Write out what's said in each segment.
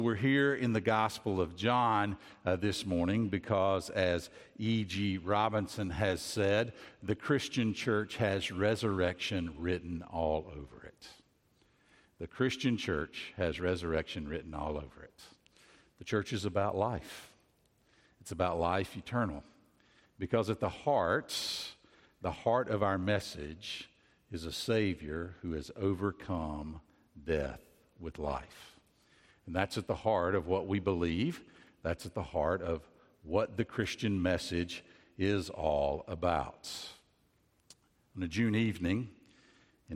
We're here in the Gospel of John this morning because, as E.G. Robinson has said, the Christian church has resurrection written all over it. The Christian church has resurrection written all over it. The church is about life. It's about life eternal. Because at the heart of our message is a Savior who has overcome death with life. And that's at the heart of what we believe. That's at the heart of what the Christian message is all about. On a June evening in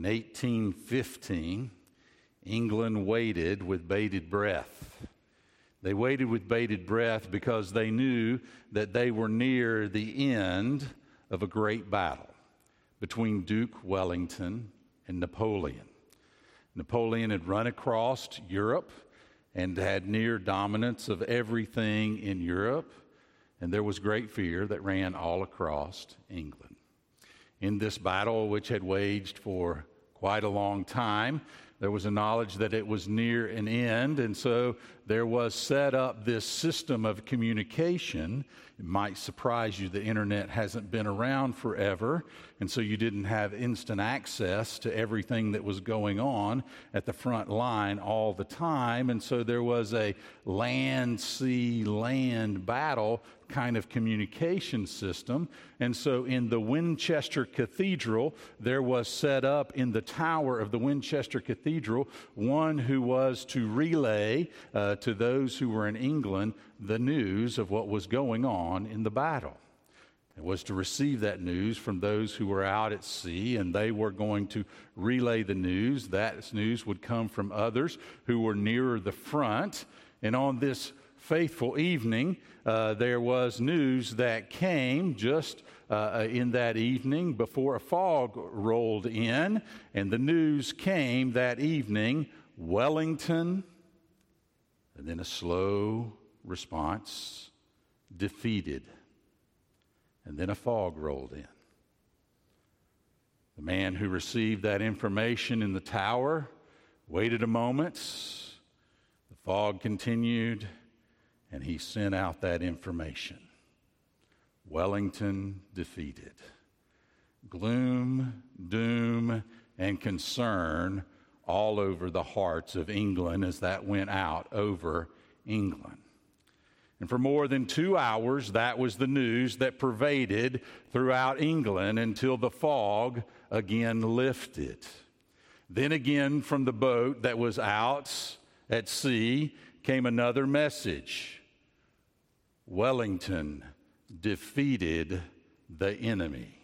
1815, England waited with bated breath. They waited with bated breath because they knew that they were near the end of a great battle between Duke Wellington and Napoleon. Napoleon had run across Europe and had near dominance of everything in Europe, and there was great fear that ran all across England. In this battle, which had waged for quite a long time, there was a knowledge that it was near an end, and so there was set up this system of communication. It might surprise you the internet hasn't been around forever, and so you didn't have instant access to everything that was going on at the front line all the time, and so there was a land, sea, land battle kind of communication system. And so in the Winchester Cathedral, there was set up in the tower of the Winchester Cathedral one who was to relay to those who were in England the news of what was going on in the battle. It was to receive that news from those who were out at sea, and they were going to relay the news. That news would come from others who were nearer the front. And on this faithful evening, there was news that came just in that evening before a fog rolled in, and the news came that evening, Wellington, and then a slow response, defeated, and then a fog rolled in. The man who received that information in the tower waited a moment. The fog continued, and he sent out that information. Wellington defeated. Gloom, doom, and concern all over the hearts of England as that went out over England. And for more than 2 hours, that was the news that pervaded throughout England until the fog again lifted. Then again, from the boat that was out at sea came another message. Wellington defeated the enemy.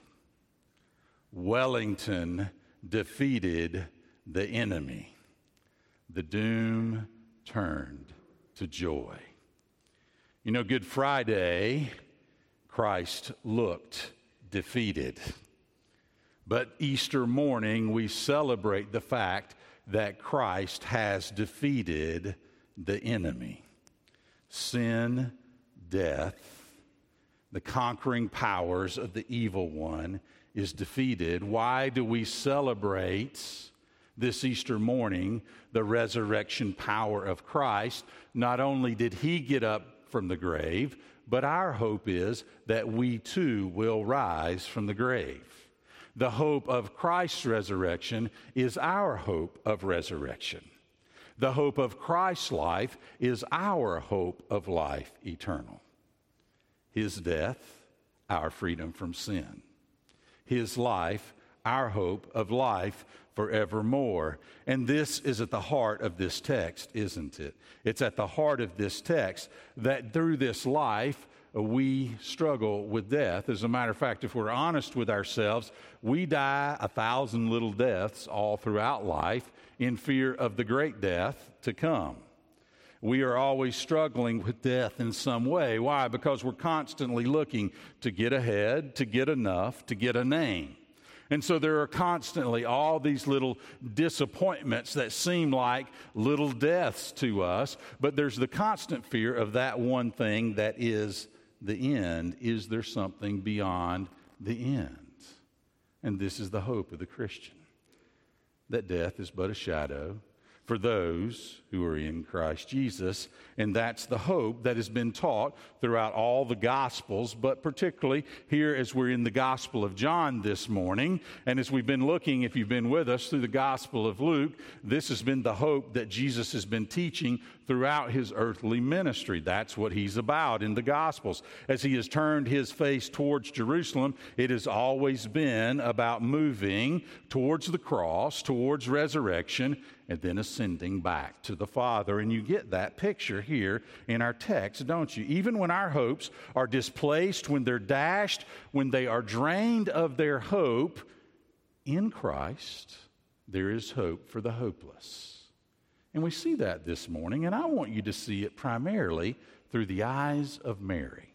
Wellington defeated the enemy. The doom turned to joy. You know, Good Friday, Christ looked defeated. But Easter morning, we celebrate the fact that Christ has defeated the enemy. Sin, death, the conquering powers of the evil one is defeated. Why do we celebrate this Easter morning the resurrection power of Christ? Not only did he get up from the grave, but our hope is that we too will rise from the grave. The hope of Christ's resurrection is our hope of resurrection. The hope of Christ's life is our hope of life eternal. His death, our freedom from sin. His life, our hope of life forevermore. And this is at the heart of this text, isn't it? It's at the heart of this text that through this life, we struggle with death. As a matter of fact, if we're honest with ourselves, we die 1,000 little deaths all throughout life in fear of the great death to come. We are always struggling with death in some way. Why? Because we're constantly looking to get ahead, to get enough, to get a name. And so there are constantly all these little disappointments that seem like little deaths to us, but there's the constant fear of that one thing that is the end. Is there something beyond the end? And this is the hope of the Christian, that death is but a shadow, for those who are in Christ Jesus. And that's the hope that has been taught throughout all the Gospels, but particularly here as we're in the Gospel of John this morning. And as we've been looking, if you've been with us through the Gospel of Luke, this has been the hope that Jesus has been teaching throughout his earthly ministry. That's what he's about in the Gospels. As he has turned his face towards Jerusalem, it has always been about moving towards the cross, towards resurrection, and then ascending back to the Father. And you get that picture here in our text, don't you? Even when our hopes are displaced, when they're dashed, when they are drained of their hope, in Christ, there is hope for the hopeless. And we see that this morning, and I want you to see it primarily through the eyes of Mary.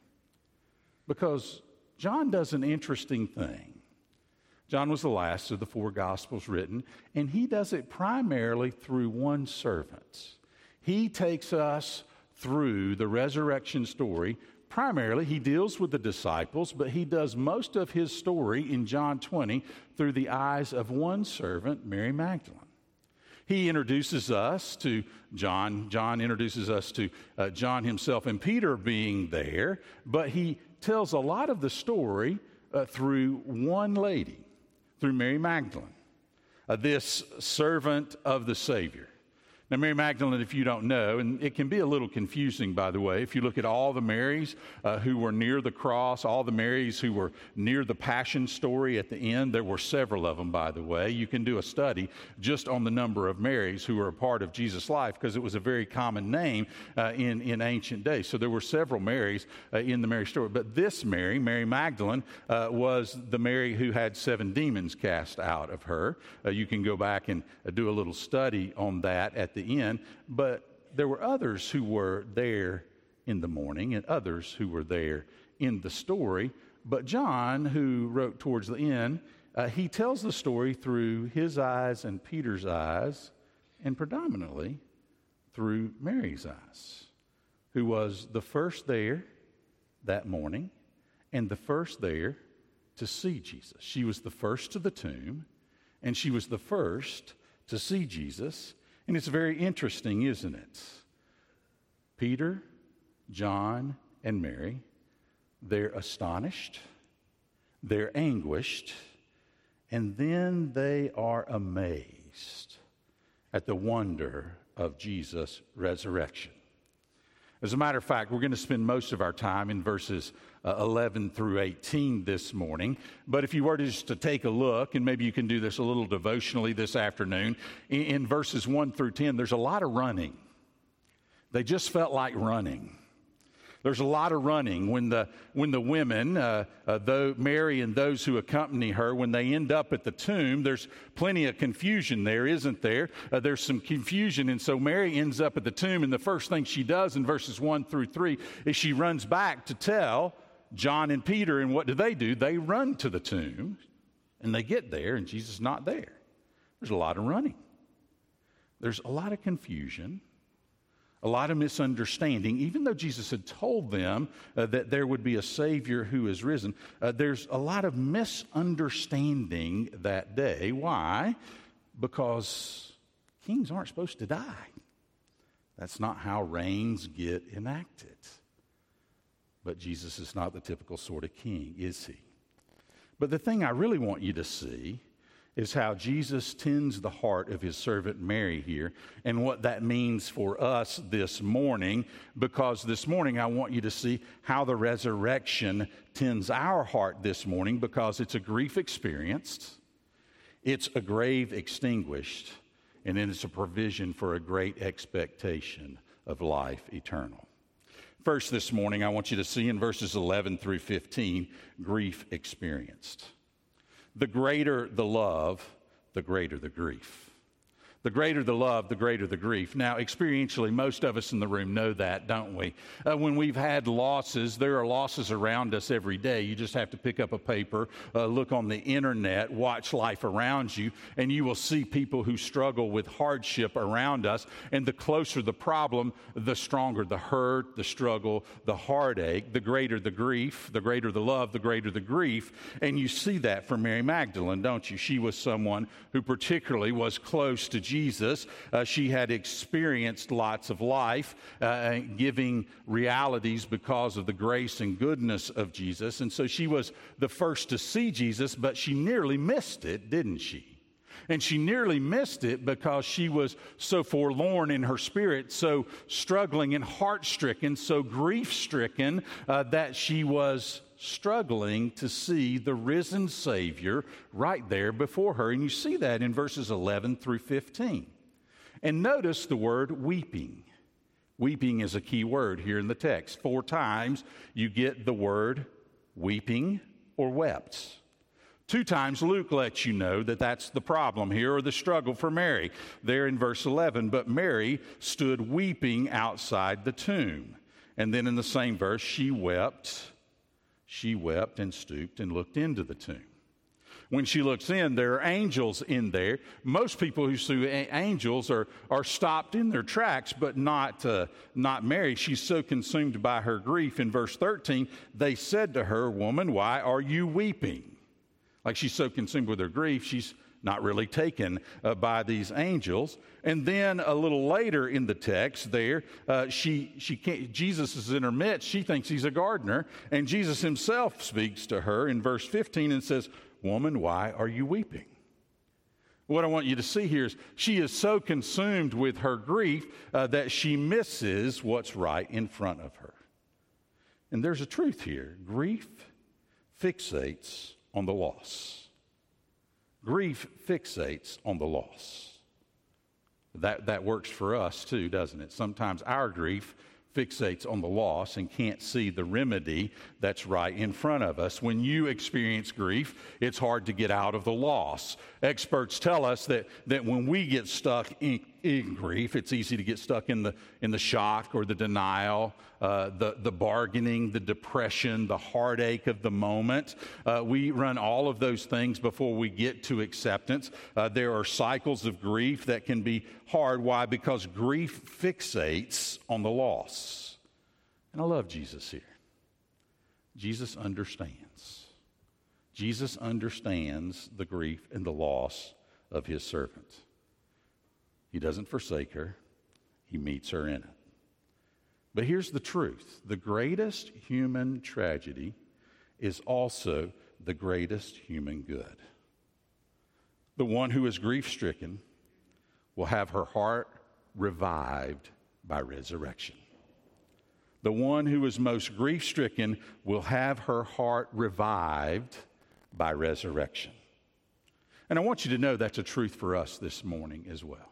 Because John does an interesting thing. John was the last of the four Gospels written, and he does it primarily through one servant. He takes us through the resurrection story. Primarily, he deals with the disciples, but he does most of his story in John 20 through the eyes of one servant, Mary Magdalene. He introduces us to John. John introduces us to John himself and Peter being there, but he tells a lot of the story through one lady, through Mary Magdalene, this servant of the Savior. Now, Mary Magdalene, if you don't know, and it can be a little confusing, by the way, if you look at all the Marys who were near the cross, all the Marys who were near the Passion story at the end, there were several of them, by the way. You can do a study just on the number of Marys who were a part of Jesus' life, because it was a very common name in ancient days. So there were several Marys in the Mary story. But this Mary, Mary Magdalene, was the Mary who had 7 demons cast out of her. You can go back and do a little study on that at the end, but there were others who were there in the morning and others who were there in the story. But John, who wrote towards the end, he tells the story through his eyes and Peter's eyes, and predominantly through Mary's eyes, who was the first there that morning and the first there to see Jesus. She was the first to the tomb, and she was the first to see Jesus. And it's very interesting, isn't it? Peter, John, and Mary, they're astonished, they're anguished, and then they are amazed at the wonder of Jesus' resurrection. As a matter of fact, we're going to spend most of our time in verses 11 through 18 this morning. But if you were just to take a look, and maybe you can do this a little devotionally this afternoon, in verses 1 through 10, there's a lot of running. They just felt like running. There's a lot of running when the women, though Mary and those who accompany her, when they end up at the tomb, there's plenty of confusion there, isn't there? There's some confusion, and so Mary ends up at the tomb, and the first thing she does in verses 1 through 3 is she runs back to tell John and Peter, and what do? They run to the tomb, and they get there, and Jesus is not there. There's a lot of running. There's a lot of confusion. A lot of misunderstanding. Even though Jesus had told them that there would be a Savior who is risen, there's a lot of misunderstanding that day. Why? Because kings aren't supposed to die. That's not how reigns get enacted. But Jesus is not the typical sort of king, is he? But the thing I really want you to see is how Jesus tends the heart of his servant Mary here, and what that means for us this morning, because this morning I want you to see how the resurrection tends our heart this morning, because it's a grief experienced, it's a grave extinguished, and then it's a provision for a great expectation of life eternal. First this morning, I want you to see in verses 11 through 15, grief experienced. The greater the love, the greater the grief. The greater the love, the greater the grief. Now, experientially, most of us in the room know that, don't we? When we've had losses, there are losses around us every day. You just have to pick up a paper, look on the internet, watch life around you, and you will see people who struggle with hardship around us. And the closer the problem, the stronger the hurt, the struggle, the heartache. The greater the grief, the greater the love, the greater the grief. And you see that for Mary Magdalene, don't you? She was someone who particularly was close to Jesus Jesus. She had experienced lots of life, giving realities because of the grace and goodness of Jesus. And so she was the first to see Jesus, but she nearly missed it, didn't she? And she nearly missed it because she was so forlorn in her spirit, so struggling and heart-stricken, so grief-stricken that she was struggling to see the risen Savior right there before her. And you see that in verses 11 through 15. And notice the word weeping. Weeping is a key word here in the text. 4 times you get the word weeping or wept. 2 times Luke lets you know that that's the problem here, or the struggle for Mary. There in verse 11, but Mary stood weeping outside the tomb. And then in the same verse, she wept and stooped and looked into the tomb. When she looks in, there are angels in there. Most people who see angels are stopped in their tracks, but not Mary. She's so consumed by her grief. In verse 13, they said to her, "Woman, why are you weeping?" Like she's so consumed with her grief, she's not really taken by these angels. And then a little later in the text there, Jesus is in her midst. She thinks he's a gardener. And Jesus himself speaks to her in verse 15 and says, "Woman, why are you weeping?" What I want you to see here is she is so consumed with her grief that she misses what's right in front of her. And there's a truth here. Grief fixates on the loss. Grief fixates on the loss. That works for us too, doesn't it? Sometimes our grief fixates on the loss and can't see the remedy that's right in front of us. When you experience grief, it's hard to get out of the loss. Experts tell us that when we get stuck in grief, it's easy to get stuck in the shock or the denial, the bargaining, the depression, the heartache of the moment. We run all of those things before we get to acceptance. There are cycles of grief that can be hard. Why? Because grief fixates on the loss. And I love Jesus here. Jesus understands. Jesus understands the grief and the loss of his servant. He doesn't forsake her. He meets her in it. But here's the truth. The greatest human tragedy is also the greatest human good. The one who is grief-stricken will have her heart revived by resurrection. The one who is most grief-stricken will have her heart revived by resurrection. And I want you to know that's a truth for us this morning as well.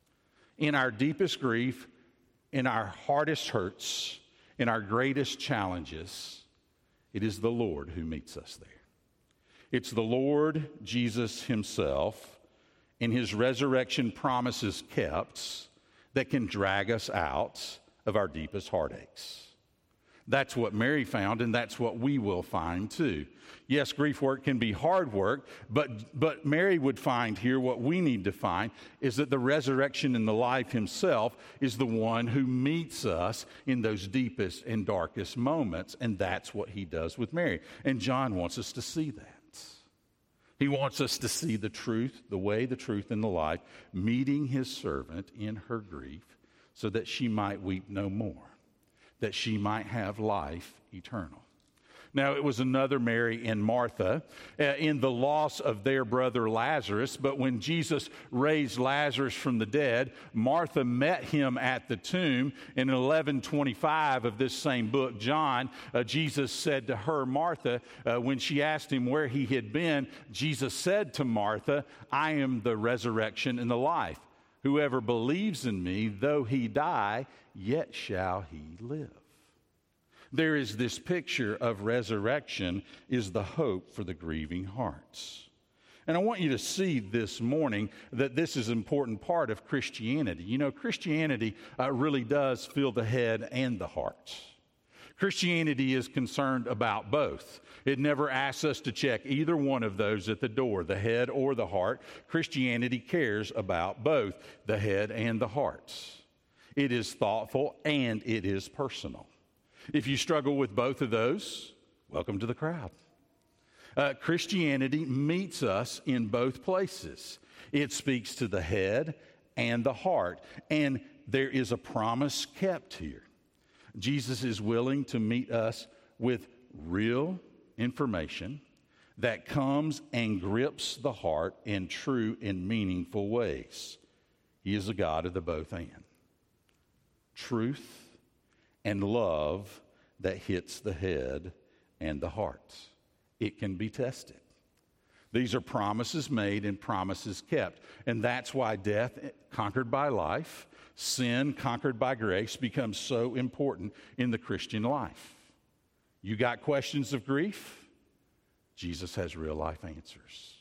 In our deepest grief, in our hardest hurts, in our greatest challenges, it is the Lord who meets us there. It's the Lord Jesus himself in his resurrection promises kept that can drag us out of our deepest heartaches. That's what Mary found, and that's what we will find too. Yes, grief work can be hard work, but Mary would find here what we need to find is that the resurrection and the life himself is the one who meets us in those deepest and darkest moments, and that's what he does with Mary. And John wants us to see that. He wants us to see the truth, the way, the truth, and the life, meeting his servant in her grief so that she might weep no more, that she might have life eternal. Now, it was another Mary and Martha in the loss of their brother Lazarus, but when Jesus raised Lazarus from the dead, Martha met him at the tomb. In 11:25 of this same book, John, Jesus said to her, Martha, when she asked him where he had been, Jesus said to Martha, "I am the resurrection and the life. Whoever believes in me, though he die, yet shall he live." There is this picture of resurrection is the hope for the grieving hearts. And I want you to see this morning that this is an important part of Christianity. You know, Christianity really does fill the head and the heart. Christianity is concerned about both. It never asks us to check either one of those at the door, the head or the heart. Christianity cares about both the head and the heart. It is thoughtful and it is personal. If you struggle with both of those, welcome to the crowd. Christianity meets us in both places. It speaks to the head and the heart. And there is a promise kept here. Jesus is willing to meet us with real information that comes and grips the heart in true and meaningful ways. He is a God of the both and. Truth and love that hits the head and the heart. It can be tested. These are promises made and promises kept. And that's why death conquered by life, sin conquered by grace becomes so important in the Christian life. You got questions of grief? Jesus has real life answers.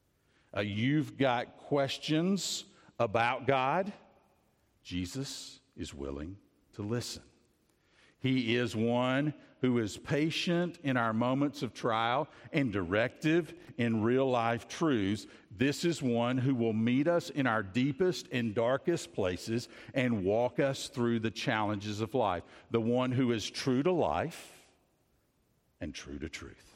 You've got questions about God? Jesus is willing to listen. He is one who is patient in our moments of trial and directive in real life truths. This is one who will meet us in our deepest and darkest places and walk us through the challenges of life. The one who is true to life and true to truth.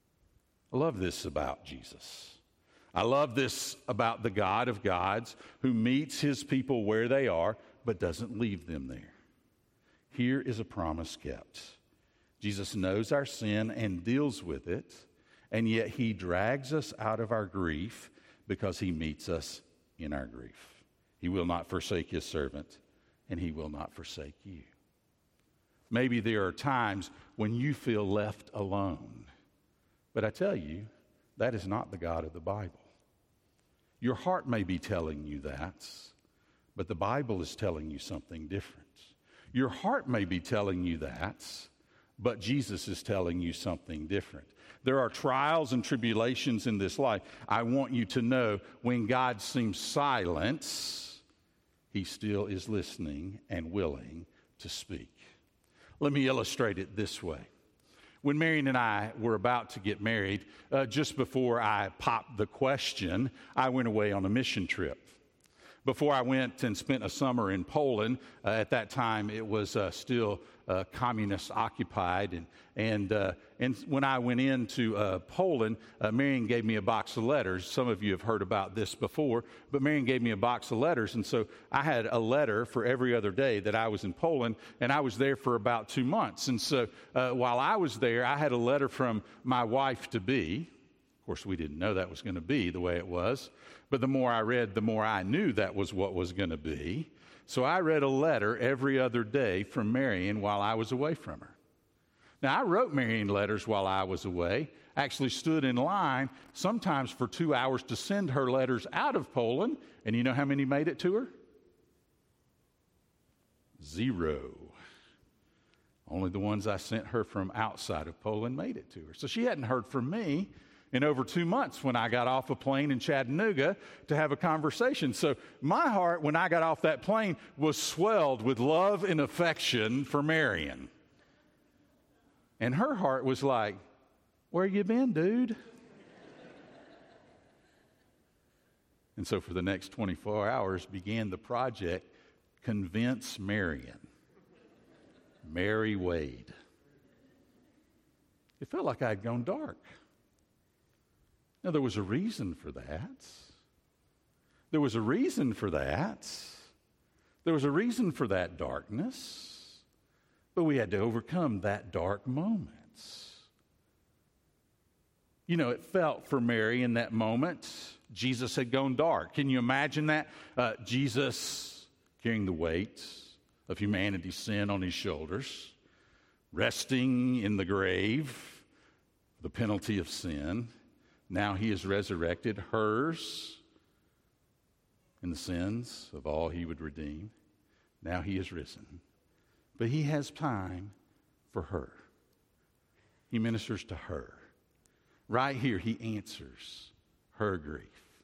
I love this about Jesus. I love this about the God of gods who meets his people where they are but doesn't leave them there. Here is a promise kept. Jesus knows our sin and deals with it, and yet he drags us out of our grief because he meets us in our grief. He will not forsake his servant, and he will not forsake you. Maybe there are times when you feel left alone, but I tell you, that is not the God of the Bible. Your heart may be telling you that, but the Bible is telling you something different. Your heart may be telling you that, but Jesus is telling you something different. There are trials and tribulations in this life. I want you to know when God seems silent, he still is listening and willing to speak. Let me illustrate it this way. When Marion and I were about to get married, just before I popped the question, I went away on a mission trip. Before I went and spent a summer in Poland, at that time it was still communist occupied, and when I went into Poland, Marion gave me a box of letters. Some of you have heard about this before, but Marion gave me a box of letters, and so I had a letter for every other day that I was in Poland, and I was there for about 2 months. And so while I was there, I had a letter from my wife-to-be. Of course, we didn't know that was going to be the way it was, but the more I read, the more I knew that was what was going to be. So I read a letter every other day from Marion while I was away from her. Now, I wrote Marion letters while I was away, actually stood in line sometimes for 2 hours to send her letters out of Poland, and you know how many made it to her? 0. Only the ones I sent her from outside of Poland made it to her. So she hadn't heard from me in over 2 months when I got off a plane in Chattanooga to have a conversation. So my heart, when I got off that plane, was swelled with love and affection for Marion. And her heart was like, where you been, dude? And so for the next 24 hours began the project, Convince Marion. Mary Wade. It felt like I'd gone dark. Now, there was a reason for that. There was a reason for that. There was a reason for that darkness. But we had to overcome that dark moment. You know, it felt for Mary in that moment, Jesus had gone dark. Can you imagine that? Jesus carrying the weight of humanity's sin on his shoulders, resting in the grave, the penalty of sin. Now he is resurrected, hers, in the sins of all he would redeem. Now he is risen. But he has time for her. He ministers to her. Right here, he answers her grief.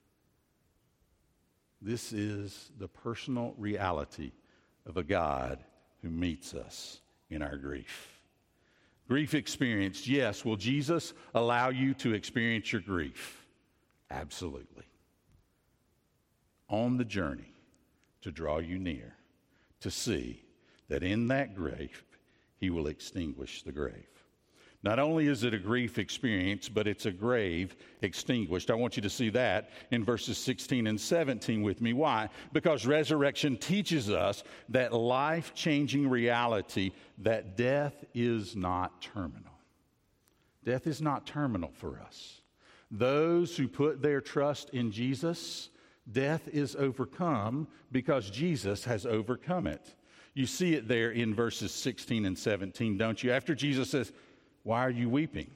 This is the personal reality of a God who meets us in our grief. Grief experienced, yes. Will Jesus allow you to experience your grief? Absolutely. On the journey to draw you near, to see that in that grave, he will extinguish the grave. Not only is it a grief experience, but it's a grave extinguished. I want you to see that in verses 16 and 17 with me. Why? Because resurrection teaches us that life-changing reality that death is not terminal. Death is not terminal for us. Those who put their trust in Jesus, death is overcome because Jesus has overcome it. You see it there in verses 16 and 17, don't you? After Jesus says, "Why are you weeping?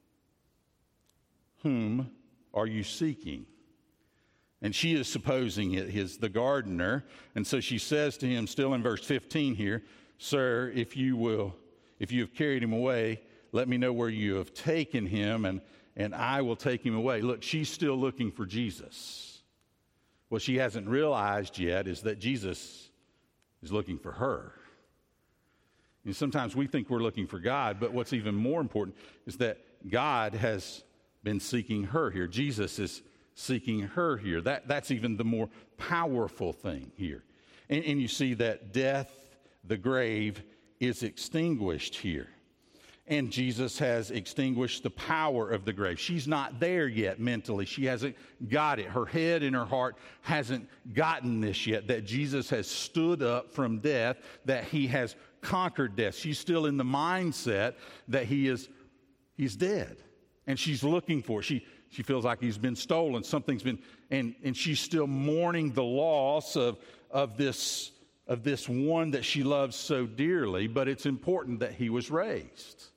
Whom are you seeking?" And she is supposing it is the gardener. And so she says to him, still in verse 15 here, "Sir, if you have carried him away, let me know where you have taken him, and I will take him away." Look, she's still looking for Jesus. What she hasn't realized yet is that Jesus is looking for her. And sometimes we think we're looking for God, but what's even more important is that God has been seeking her here. Jesus is seeking her here. That's even the more powerful thing here. And you see that death, the grave, is extinguished here. And Jesus has extinguished the power of the grave. She's not there yet mentally. She hasn't got it. Her head and her heart hasn't gotten this yet, that Jesus has stood up from death, that he has conquered death. She's still in the mindset that he's dead. And she's looking for it. She feels like he's been stolen. Something's been, and she's still mourning the loss of this one that she loves so dearly, but it's important that he was raised.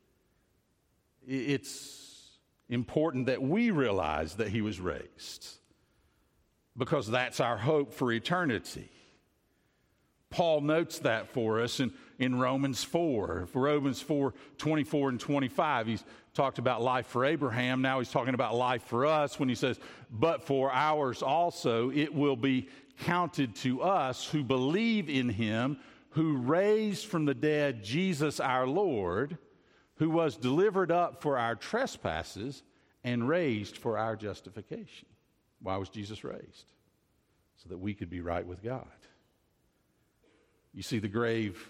It's important that we realize that he was raised, because that's our hope for eternity. Paul notes that for us in Romans 4. For Romans 4, 24 and 25, he's talked about life for Abraham. Now he's talking about life for us when he says, "But for ours also it will be counted to us who believe in him who raised from the dead Jesus our Lord, who was delivered up for our trespasses and raised for our justification." Why was Jesus raised? So that we could be right with God. You see, the grave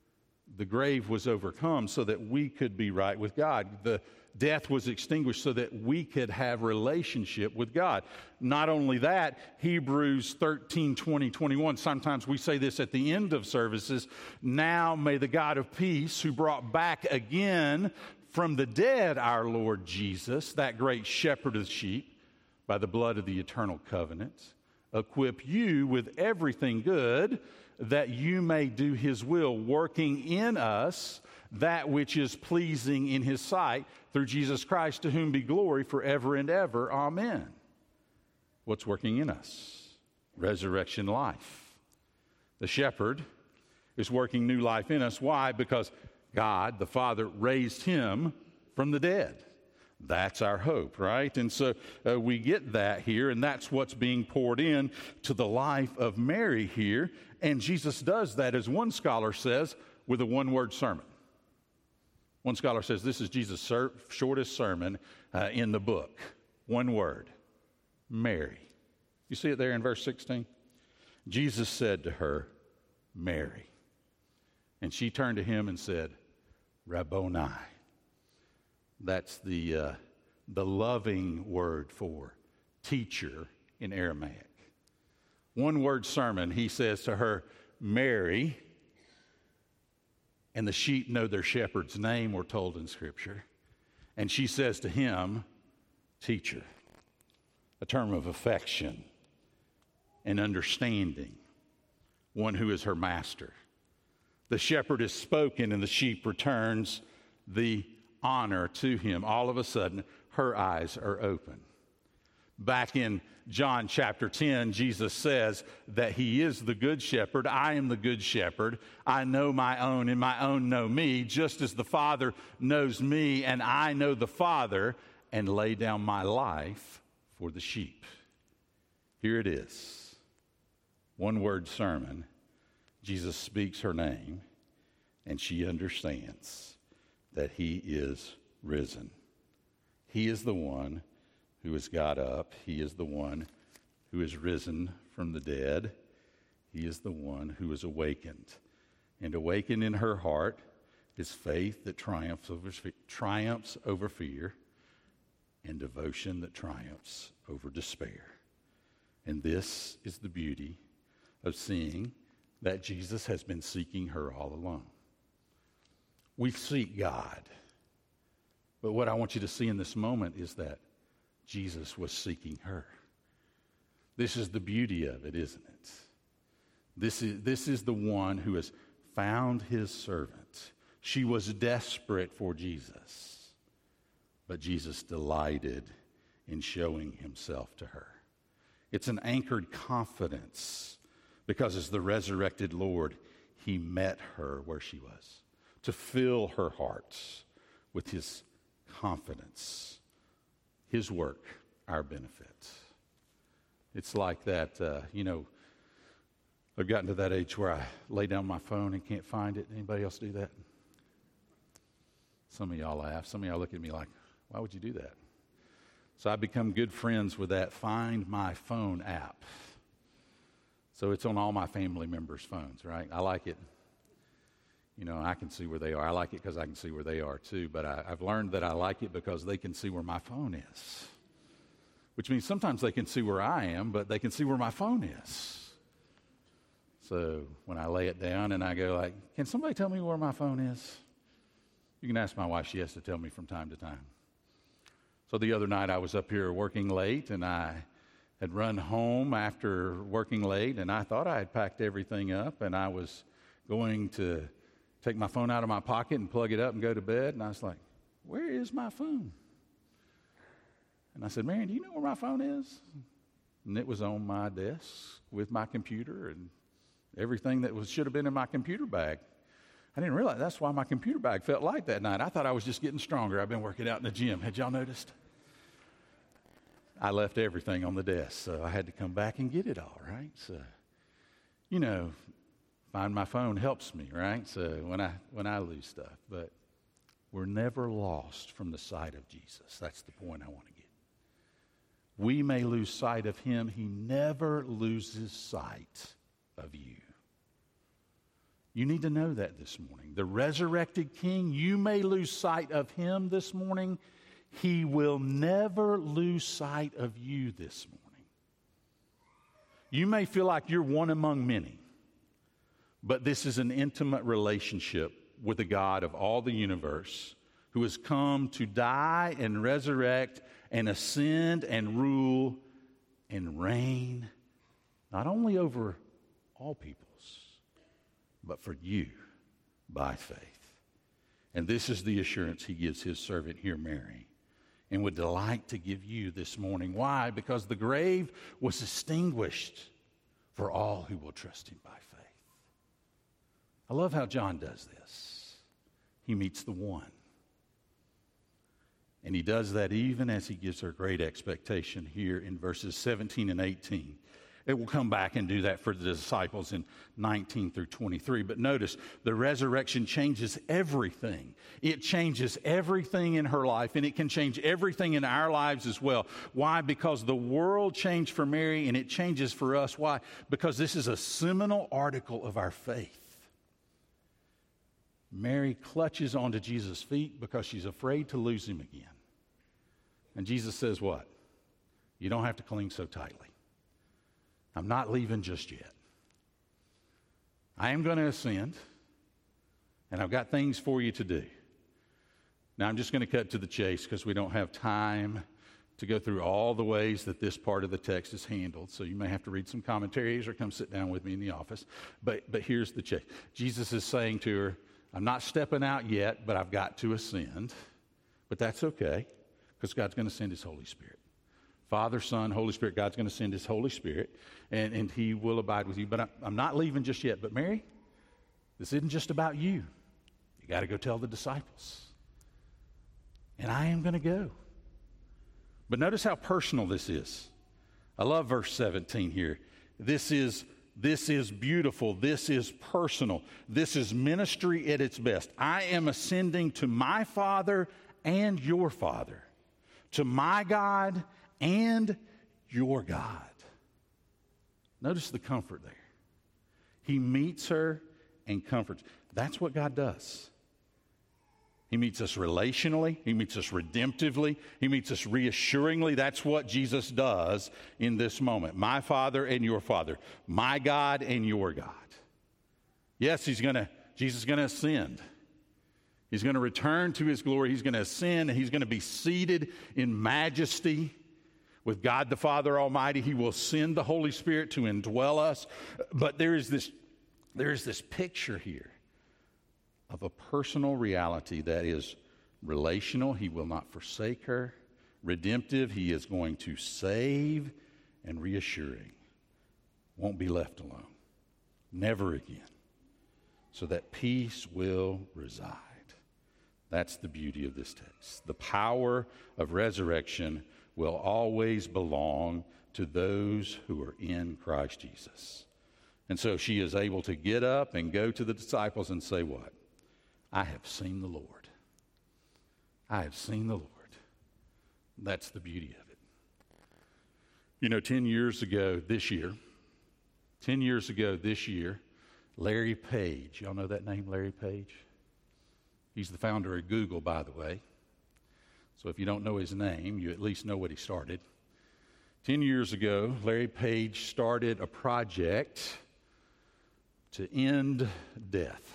was overcome so that we could be right with God. The death was extinguished so that we could have relationship with God. Not only that, Hebrews 13, 20, 21, sometimes we say this at the end of services, "Now may the God of peace, who brought back again from the dead our Lord Jesus, that great shepherd of the sheep, by the blood of the eternal covenant, equip you with everything good, that you may do his will, working in us that which is pleasing in his sight, through Jesus Christ, to whom be glory forever and ever. Amen." What's working in us? Resurrection life. The shepherd is working new life in us. Why? Because God, the Father, raised him from the dead. That's our hope, right? And so we get that here, and that's what's being poured in to the life of Mary here. And Jesus does that, as one scholar says, with a one-word sermon. One scholar says this is Jesus' shortest sermon in the book. One word, Mary. You see it there in verse 16? Jesus said to her, "Mary." And she turned to him and said, "Rabboni." That's the loving word for teacher in Aramaic. One word sermon, he says to her, "Mary." And the sheep know their shepherd's name, we're told in Scripture. And she says to him, "Teacher," a term of affection and understanding, one who is her master. The shepherd is spoken, and the sheep returns the honor to him. All of a sudden, her eyes are open. Back in John chapter 10, Jesus says that he is the good shepherd. "I am the good shepherd. I know my own, and my own know me, just as the Father knows me, and I know the Father, and lay down my life for the sheep." Here it is. One word sermon. Jesus speaks her name, and she understands that he is risen. He is the one who has got up. He is the one who is risen from the dead. He is the one who is awakened. And awakened in her heart, is faith that triumphs over fear, and devotion that triumphs over despair. And this is the beauty of seeing that Jesus has been seeking her all along. We seek God. But what I want you to see in this moment is that Jesus was seeking her. This is the beauty of it, isn't it? This is the one who has found his servant. She was desperate for Jesus, but Jesus delighted in showing himself to her. It's an anchored confidence because as the resurrected Lord, he met her where she was to fill her heart with his confidence, his work, our benefit. It's like that, I've gotten to that age where I lay down my phone and can't find it. Anybody else do that? Some of y'all laugh. Some of y'all look at me like, why would you do that? So I've become good friends with that Find My Phone app. So it's on all my family members' phones, right? I like it. I can see where they are. I like it because I can see where they are too. But I've learned that I like it because they can see where my phone is. Which means sometimes they can see where I am, but they can see where my phone is. So when I lay it down and I go like, can somebody tell me where my phone is? You can ask my wife. She has to tell me from time to time. So the other night I was up here working late, and I had run home after working late, and I thought I had packed everything up, and I was going to take my phone out of my pocket and plug it up and go to bed, and I was like, where is my phone? And I said, Marion, do you know where my phone is? And it was on my desk with my computer and everything that should have been in my computer bag. I didn't realize that's why my computer bag felt light that night. I thought I was just getting stronger. I've been working out in the gym. Had y'all noticed? I left everything on the desk, so I had to come back and get it all, right? So, Find My Phone helps me, right? So when I lose stuff. But we're never lost from the sight of Jesus. That's the point I want to get. We may lose sight of him. He never loses sight of you. You need to know that this morning. The resurrected King, you may lose sight of him this morning. He will never lose sight of you this morning. You may feel like you're one among many, but this is an intimate relationship with the God of all the universe who has come to die and resurrect and ascend and rule and reign, not only over all peoples, but for you by faith. And this is the assurance he gives his servant here, Mary, and would delight to give you this morning. Why? Because the grave was extinguished for all who will trust him by faith. I love how John does this. He meets the one. And he does that even as he gives her great expectation here in verses 17 and 18. It will come back and do that for the disciples in 19 through 23. But notice, the resurrection changes everything. It changes everything in her life, and it can change everything in our lives as well. Why? Because the world changed for Mary, and it changes for us. Why? Because this is a seminal article of our faith. Mary clutches onto Jesus' feet because she's afraid to lose him again. And Jesus says what? You don't have to cling so tightly. I'm not leaving just yet. I am going to ascend, and I've got things for you to do. Now, I'm just going to cut to the chase because we don't have time to go through all the ways that this part of the text is handled. So you may have to read some commentaries or come sit down with me in the office. But here's the chase. Jesus is saying to her, I'm not stepping out yet, but I've got to ascend. But that's okay because God's going to send his Holy Spirit. Father, Son, Holy Spirit, God's going to send his Holy Spirit, and he will abide with you. But I'm not leaving just yet. But Mary, this isn't just about you. You got to go tell the disciples. And I am going to go. But notice how personal this is. I love verse 17 here. This is beautiful. This is personal. This is ministry at its best. I am ascending to my Father and your Father, to my God and your God. Notice the comfort there. He meets her and comforts. That's what God does. He meets us relationally. He meets us redemptively. He meets us reassuringly. That's what Jesus does in this moment. My Father and your Father. My God and your God. Yes, Jesus is going to ascend. He's going to return to his glory. He's going to ascend, and he's going to be seated in majesty with God the Father Almighty. He will send the Holy Spirit to indwell us. But there is this picture here of a personal reality that is relational. He will not forsake her. Redemptive. He is going to save, and reassuring. Won't be left alone. Never again. So that peace will reside. That's the beauty of this text. The power of resurrection will always belong to those who are in Christ Jesus. And so she is able to get up and go to the disciples and say what? I have seen the Lord. I have seen the Lord. That's the beauty of it. You know, 10 years ago this year, Larry Page, y'all know that name, Larry Page? He's the founder of Google, by the way. So if you don't know his name, you at least know what he started. 10 years ago, Larry Page started a project to end death.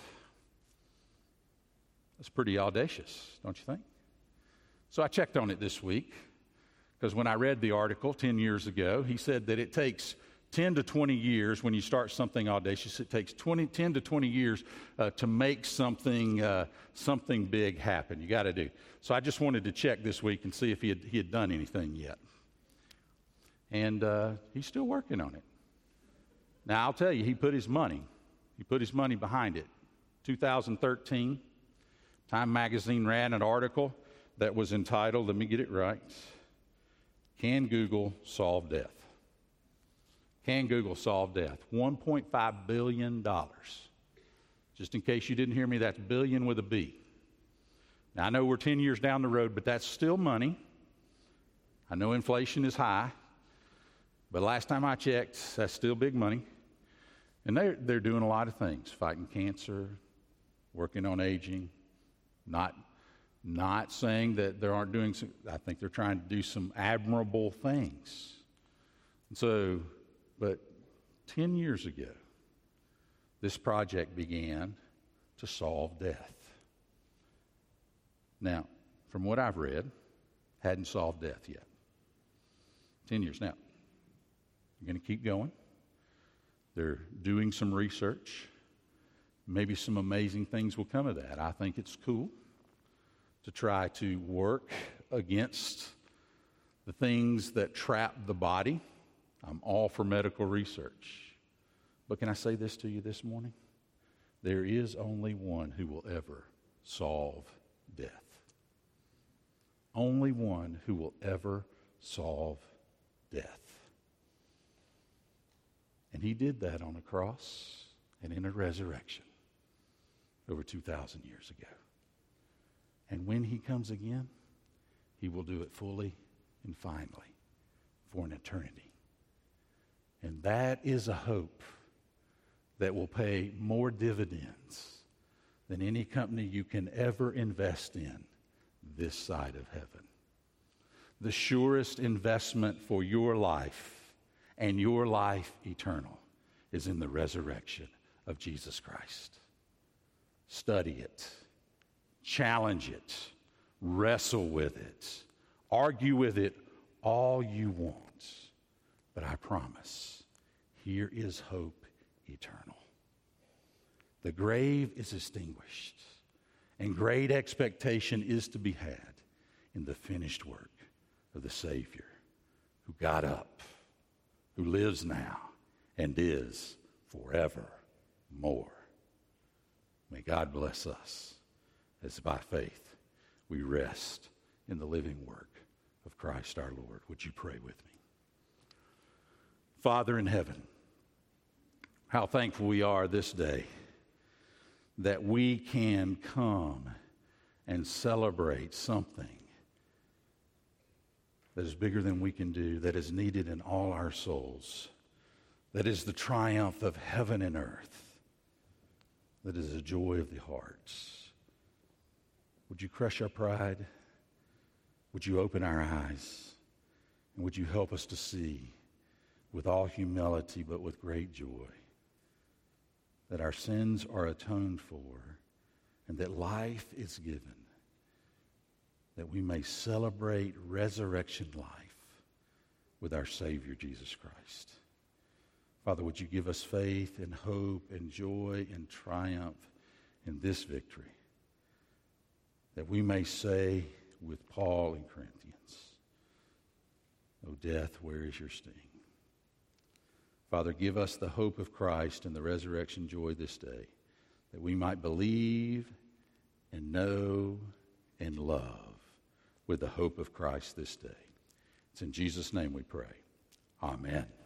That's pretty audacious, don't you think? So I checked on it this week, because when I read the article 10 years ago, he said that it takes 10 to 20 years when you start something audacious. It takes 10 to 20 years to make something big happen. You got to do. So I just wanted to check this week and see if he had done anything yet. And he's still working on it. Now, I'll tell you, he put his money behind it. 2013, Time Magazine ran an article that was entitled, let me get it right, Can Google Solve Death? Can Google solve death? $1.5 billion. Just in case you didn't hear me, that's billion with a B. Now, I know we're 10 years down the road, but that's still money. I know inflation is high, but last time I checked, that's still big money. And they're doing a lot of things, fighting cancer, working on aging, not saying that they aren't doing some, I think they're trying to do some admirable things. And so, but 10 years ago, this project began to solve death. Now, from what I've read, hadn't solved death yet. 10 years. Now, you're going to keep going. They're doing some research. Maybe some amazing things will come of that. I think it's cool to try to work against the things that trap the body. I'm all for medical research. But can I say this to you this morning? There is only one who will ever solve death. Only one who will ever solve death. And he did that on a cross and in a resurrection over 2,000 years ago. And when he comes again, he will do it fully and finally for an eternity. And that is a hope that will pay more dividends than any company you can ever invest in this side of heaven. The surest investment for your life and your life eternal is in the resurrection of Jesus Christ. Study it, challenge it, wrestle with it, argue with it all you want. But I promise, here is hope eternal. The grave is extinguished, and great expectation is to be had in the finished work of the Savior who got up, who lives now, and is forevermore. May God bless us as by faith we rest in the living work of Christ our Lord. Would you pray with me? Father in heaven, how thankful we are this day that we can come and celebrate something that is bigger than we can do, that is needed in all our souls, that is the triumph of heaven and earth, that is the joy of the hearts. Would you crush our pride? Would you open our eyes? And would you help us to see with all humility but with great joy that our sins are atoned for and that life is given, that we may celebrate resurrection life with our Savior, Jesus Christ. Father, would you give us faith and hope and joy and triumph in this victory, that we may say with Paul in Corinthians, "O death, where is your sting?" Father, give us the hope of Christ and the resurrection joy this day, that we might believe and know and love with the hope of Christ this day. It's in Jesus' name we pray. Amen.